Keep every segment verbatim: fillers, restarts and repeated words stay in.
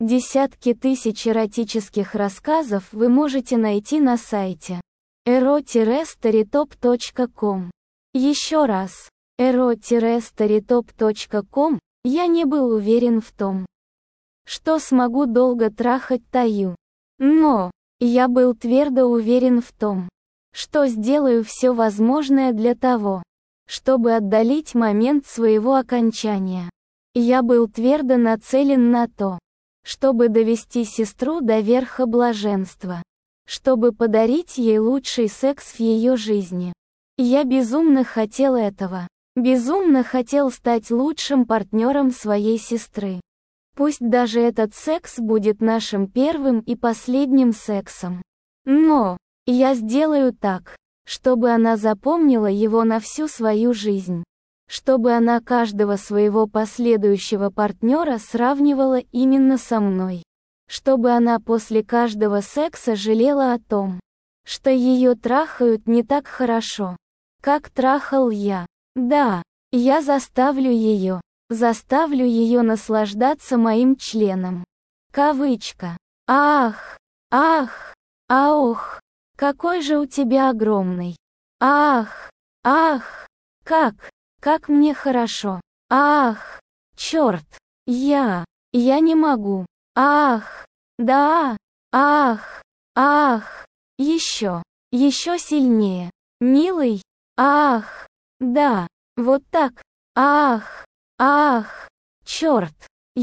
Десятки тысяч эротических рассказов вы можете найти на сайте эро старитоп точка ком. Еще раз, эро старитоп точка ком. Я не был уверен в том, что смогу долго трахать Таю. Но я был твердо уверен в том, что сделаю все возможное для того, чтобы отдалить момент своего окончания. Я был твердо нацелен на то, чтобы довести сестру до верха блаженства, чтобы подарить ей лучший секс в ее жизни. Я безумно хотел этого. Безумно хотел стать лучшим партнером своей сестры. Пусть даже этот секс будет нашим первым и последним сексом. Но я сделаю так, чтобы она запомнила его на всю свою жизнь. Чтобы она каждого своего последующего партнера сравнивала именно со мной. Чтобы она после каждого секса жалела о том, что ее трахают не так хорошо, как трахал я. Да, я заставлю ее, заставлю ее наслаждаться моим членом. Кавычка. Ах, ах, ах, какой же у тебя огромный. Ах, ах, как, как мне хорошо. Ах, черт, я, я не могу. Ах, да, ах, ах, еще, еще сильнее. Милый, ах. Да, вот так. Ах, ах, черт.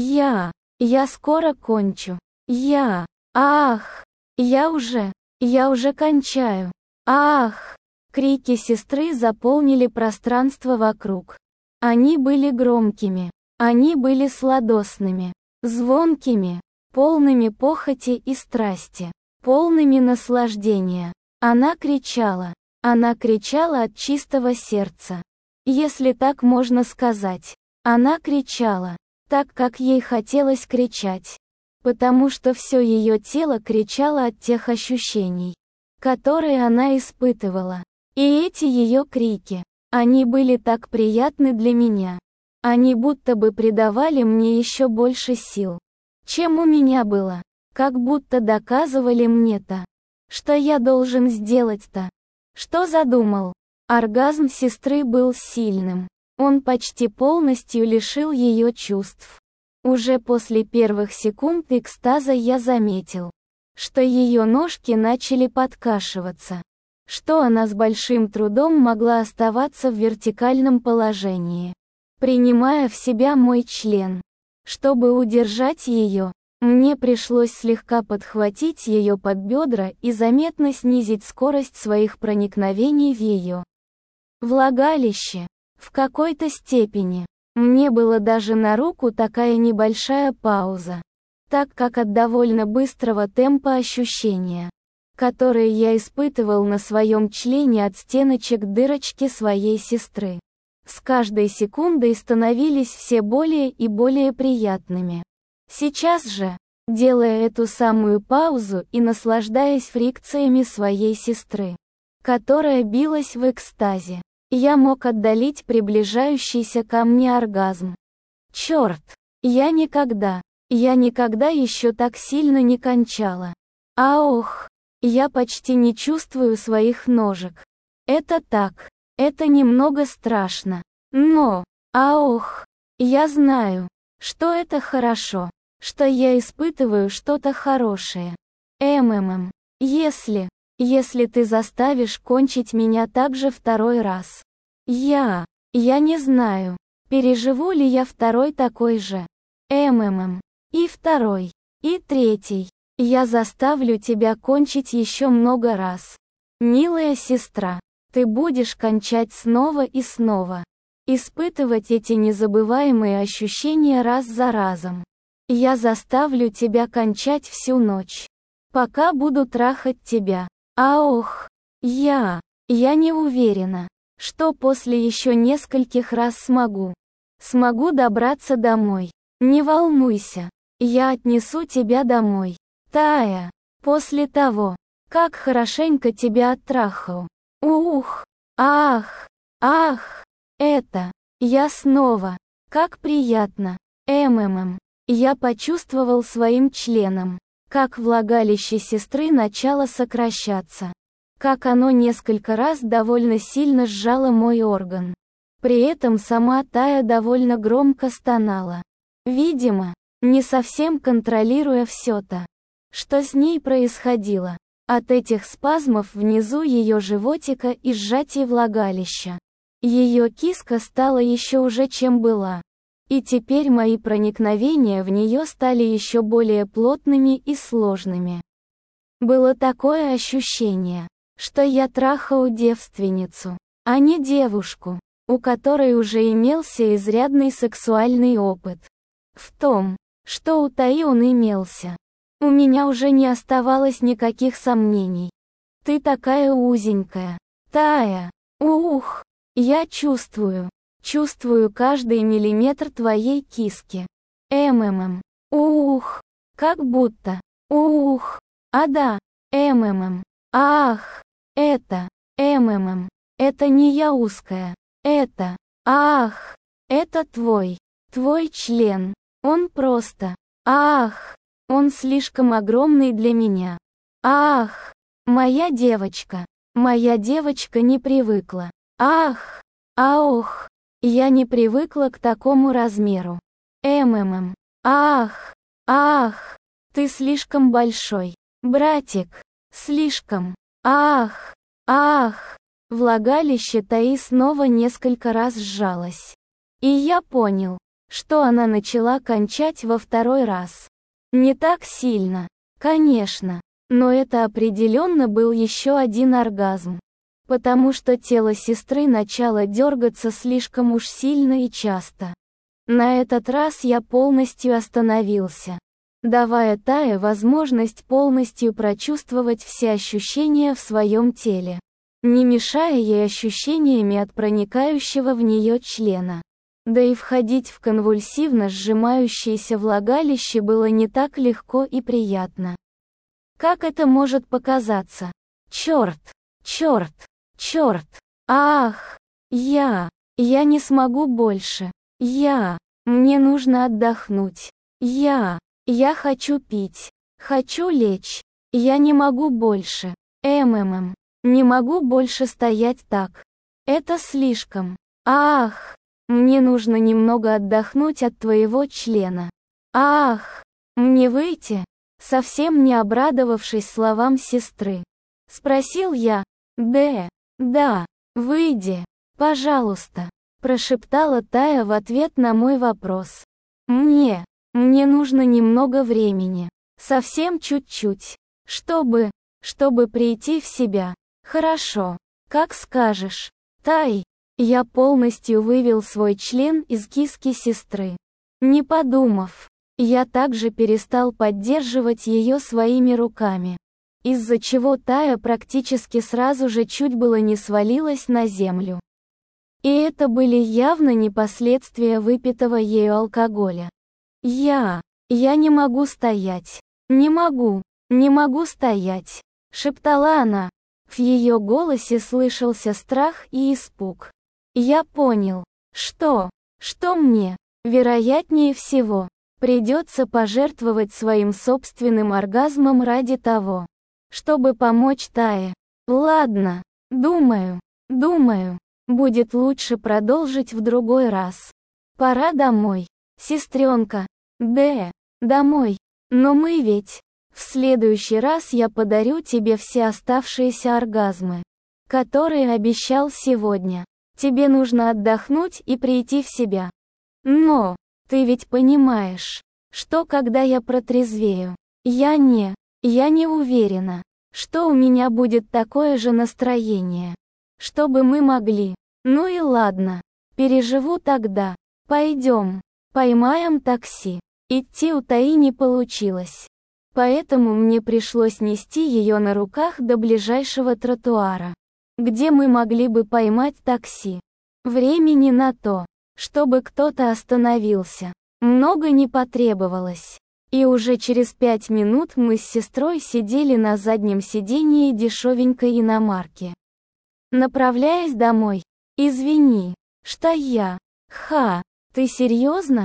Я, я скоро кончу. Я, ах, я уже, я уже кончаю. Ах. Крики сестры заполнили пространство вокруг. Они были громкими, они были сладостными, звонкими, полными похоти и страсти, полными наслаждения. Она кричала. Она кричала от чистого сердца. Если так можно сказать. Она кричала, так как ей хотелось кричать. Потому что все ее тело кричало от тех ощущений, которые она испытывала. И эти ее крики, они были так приятны для меня. Они будто бы придавали мне еще больше сил, чем у меня было. Как будто доказывали мне-то, что я должен сделать-то. Что задумал? Оргазм сестры был сильным. Он почти полностью лишил ее чувств. Уже после первых секунд экстаза я заметил, что ее ножки начали подкашиваться, что она с большим трудом могла оставаться в вертикальном положении, принимая в себя мой член. Чтобы удержать ее, мне пришлось слегка подхватить ее под бедра и заметно снизить скорость своих проникновений в ее влагалище. В какой-то степени мне было даже на руку такая небольшая пауза, так как от довольно быстрого темпа ощущения, которые я испытывал на своем члене от стеночек дырочки своей сестры, с каждой секундой становились все более и более приятными. Сейчас же, делая эту самую паузу и наслаждаясь фрикциями своей сестры, которая билась в экстазе, я мог отдалить приближающийся ко мне оргазм. Черт! Я никогда, я никогда еще так сильно не кончала. А ох! Я почти не чувствую своих ножек. Это так, это немного страшно. Но, а ох! Я знаю, что это хорошо. Что я испытываю что-то хорошее. МММ. Если, если ты заставишь кончить меня также второй раз. Я, я не знаю, переживу ли я второй такой же. МММ. И второй, и третий. Я заставлю тебя кончить еще много раз. Милая сестра, ты будешь кончать снова и снова. Испытывать эти незабываемые ощущения раз за разом. Я заставлю тебя кончать всю ночь, пока буду трахать тебя. А ох, я, я не уверена, что после еще нескольких раз смогу. Смогу добраться домой. Не волнуйся, я отнесу тебя домой. Тая, после того, как хорошенько тебя оттрахал. Ух, ах, ах, это, я снова, как приятно. МММ. Я почувствовал своим членом, как влагалище сестры начало сокращаться, как оно несколько раз довольно сильно сжало мой орган. При этом сама Тая довольно громко стонала. Видимо, не совсем контролируя все то, что с ней происходило. От этих спазмов внизу ее животика и сжатий влагалища. Ее киска стала еще уже чем была. И теперь мои проникновения в нее стали еще более плотными и сложными. Было такое ощущение, что я трахал девственницу, а не девушку, у которой уже имелся изрядный сексуальный опыт. В том, что у Таи он имелся, у меня уже не оставалось никаких сомнений. Ты такая узенькая, Тая. Ух, я чувствую, чувствую каждый миллиметр твоей киски. МММ. Ух, как будто. Ух, а да, МММ. Ах, это, МММ. Это не я узкая. Это, ах, это твой, твой член. Он просто, ах. Он слишком огромный для меня. Ах, моя девочка, моя девочка не привыкла. Ах, аох, я не привыкла к такому размеру. МММ. Ах, ах, ты слишком большой, братик, слишком. Ах, ах. Влагалище Таи снова несколько раз сжалось. И я понял, что она начала кончать во второй раз. Не так сильно, конечно, но это определенно был еще один оргазм. Потому что тело сестры начало дергаться слишком уж сильно и часто. На этот раз я полностью остановился, давая Тае возможность полностью прочувствовать все ощущения в своем теле, не мешая ей ощущениями от проникающего в нее члена. Да и входить в конвульсивно сжимающееся влагалище было не так легко и приятно. Как это может показаться? Черт, черт, черт. Ах, я, я не смогу больше. Я, мне нужно отдохнуть. Я, я хочу пить. Хочу лечь. Я не могу больше. МММ. Не могу больше стоять так. Это слишком. Ах. Мне нужно немного отдохнуть от твоего члена. Ах, мне выйти? Совсем не обрадовавшись словам сестры, спросил я. Да, да, выйди, пожалуйста, прошептала Тая в ответ на мой вопрос. Мне, мне нужно немного времени, совсем чуть-чуть, чтобы, чтобы прийти в себя. Хорошо, как скажешь, Тай. Я полностью вывел свой член из киски сестры. Не подумав, я также перестал поддерживать ее своими руками, из-за чего Тая практически сразу же чуть было не свалилась на землю. И это были явно не последствия выпитого ею алкоголя. Я, я не могу стоять, не могу, не могу стоять, шептала она. В ее голосе слышался страх и испуг. Я понял, что, что мне, вероятнее всего, придется пожертвовать своим собственным оргазмом ради того, чтобы помочь Тае. Ладно, думаю, думаю, будет лучше продолжить в другой раз. Пора домой, сестренка. Да, домой, но мы ведь, в следующий раз я подарю тебе все оставшиеся оргазмы, которые обещал сегодня. Тебе нужно отдохнуть и прийти в себя. Но, ты ведь понимаешь, что когда я протрезвею, я не, я не уверена, что у меня будет такое же настроение, чтобы мы могли. Ну и ладно, переживу тогда. Пойдем, поймаем такси. Идти у Таи не получилось. Поэтому мне пришлось нести ее на руках до ближайшего тротуара, где мы могли бы поймать такси. Времени на то, чтобы кто-то остановился, много не потребовалось. И уже через пять минут мы с сестрой сидели на заднем сидении дешевенькой иномарки. Направляясь домой. Извини, что я. Ха, ты серьезно?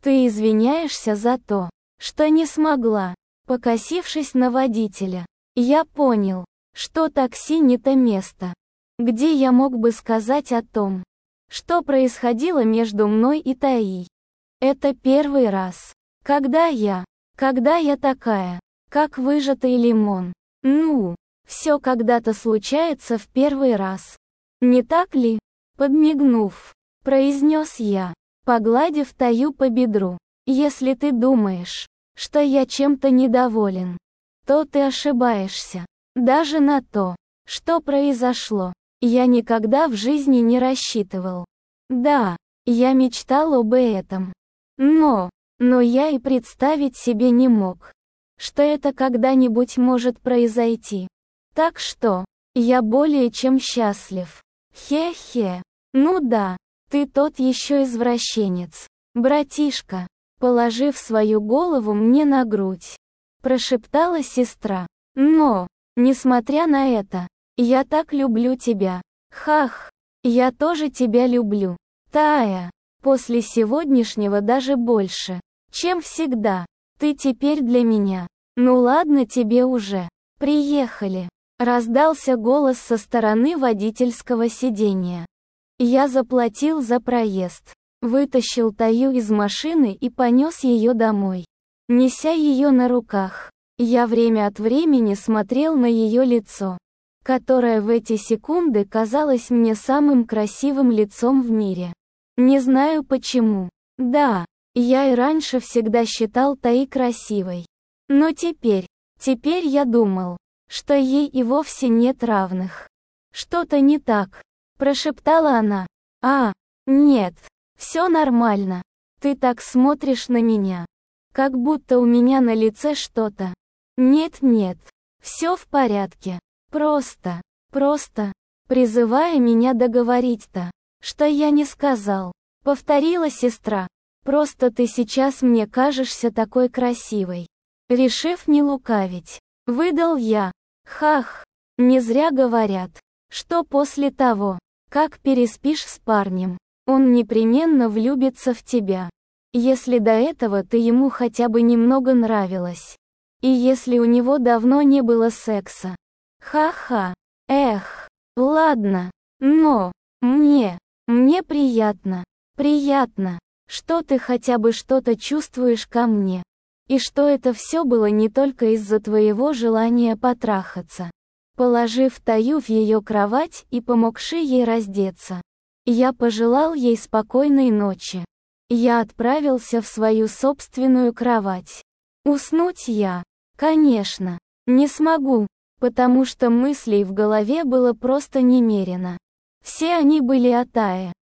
Ты извиняешься за то, что не смогла, покосившись на водителя. Я понял, что такси не то место, где я мог бы сказать о том, что происходило между мной и Таей. Это первый раз, когда я, когда я такая, как выжатый лимон. Ну, все когда-то случается в первый раз. Не так ли? Подмигнув, произнес я, погладив Таю по бедру. Если ты думаешь, что я чем-то недоволен, то ты ошибаешься. Даже на то, что произошло, я никогда в жизни не рассчитывал. Да, я мечтал об этом. Но, но я и представить себе не мог, что это когда-нибудь может произойти. Так что, я более чем счастлив. Хе-хе. Ну да, ты тот еще извращенец. Братишка, положив свою голову мне на грудь, прошептала сестра. Но, несмотря на это, я так люблю тебя. Хах, я тоже тебя люблю. Тая, после сегодняшнего даже больше, чем всегда. Ты теперь для меня. Ну ладно тебе уже. Приехали. Раздался голос со стороны водительского сиденья. Я заплатил за проезд, вытащил Таю из машины и понес ее домой. Неся ее на руках, я время от времени смотрел на ее лицо, которое в эти секунды казалось мне самым красивым лицом в мире. Не знаю почему. Да, я и раньше всегда считал Таи красивой. Но теперь, теперь я думал, что ей и вовсе нет равных. Что-то не так, прошептала она. А, нет, все нормально. Ты так смотришь на меня, как будто у меня на лице что-то. Нет-нет, все в порядке. Просто, просто, призывая меня договорить-то, что я не сказал. Повторила сестра. Просто ты сейчас мне кажешься такой красивой. Решив не лукавить, выдал я. Хах, не зря говорят, что после того, как переспишь с парнем, он непременно влюбится в тебя. Если до этого ты ему хотя бы немного нравилась. И если у него давно не было секса. Ха-ха. Эх, ладно, но, мне, мне приятно, приятно, что ты хотя бы что-то чувствуешь ко мне. И что это все было не только из-за твоего желания потрахаться. Положив Таю в ее кровать и помогши ей раздеться, я пожелал ей спокойной ночи. Я отправился в свою собственную кровать. Уснуть я, конечно, не смогу, потому что мыслей в голове было просто немерено. Все они были о Тае.